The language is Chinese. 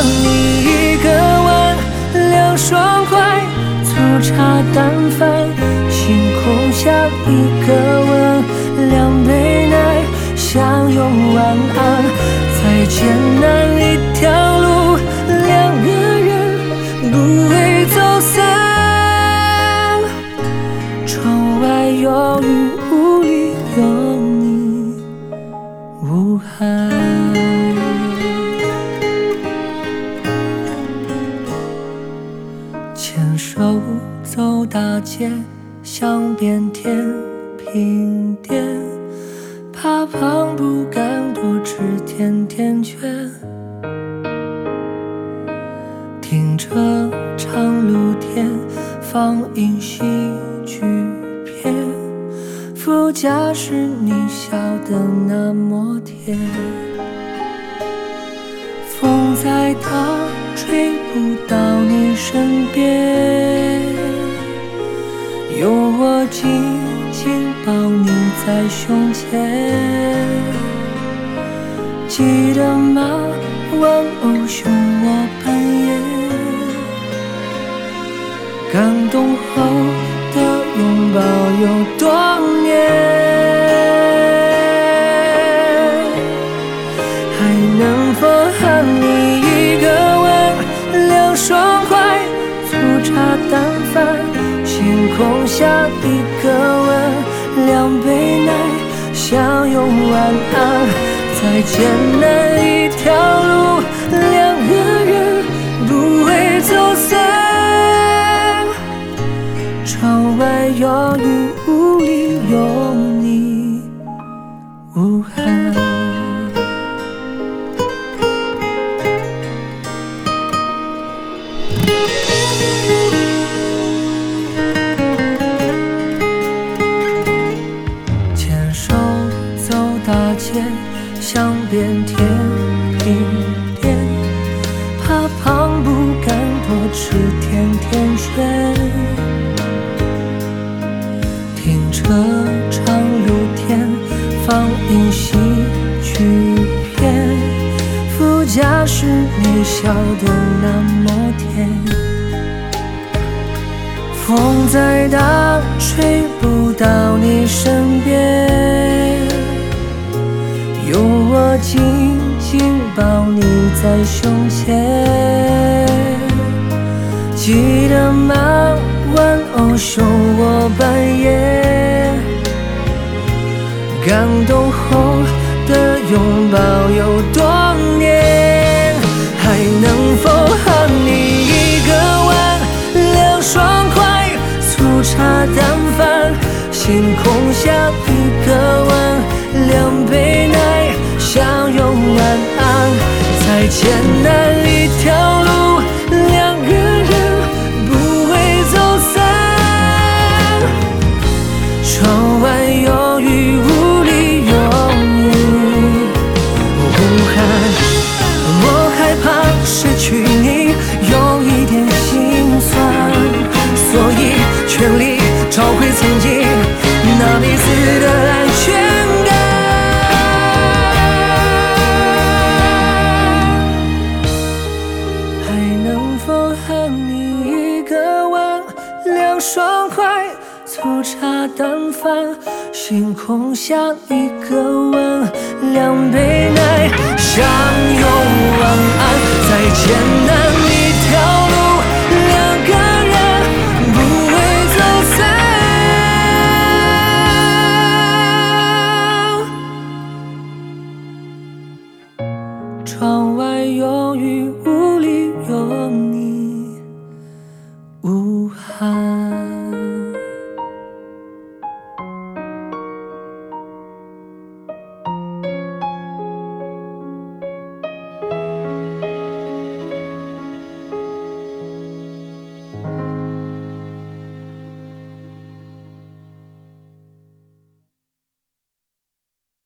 和你一个吻，两双筷，粗茶淡饭，星空下一个吻，两杯奶，相拥晚安。再艰难一条路，两个人不会走散。窗外有雨雾里有你无憾。牵手走大街，想遍天平点，怕胖不敢多吃甜甜圈。停车场露天，放映戏剧片，副驾驶你笑得那么甜。风再大吹不到你身边，有我紧紧抱你在胸前。记得吗？玩偶熊我扮演，感动后的拥抱有多年。还能否和你一个吻，两双筷，粗茶淡饭，星空下一个吻，两杯奶，相拥晚安。再艰难一条路，两个人不会走散。窗外有雨雾里有你无憾。牵手走大街，想遍天平点，怕胖不敢多吃甜甜圈。停车场露天，放映戏剧片，副驾驶你笑得那么甜。风再大吹不到你身边，有我紧紧抱你在胸前。记得吗？玩偶熊我扮演，感动后的拥抱有多年。还能否和你一个吻，两双筷，粗茶淡饭，星空下一个吻，两杯奶，相拥晚安。再艰难一条路，两个人不会走散。窗外有雨雾里有你无憾。我害怕失去你有一点心酸，所以全力找回曾经那彼此的安全感。和你一个吻，两双筷，粗茶淡饭，星空下一个吻，两杯奶，相拥晚安。再艰难一条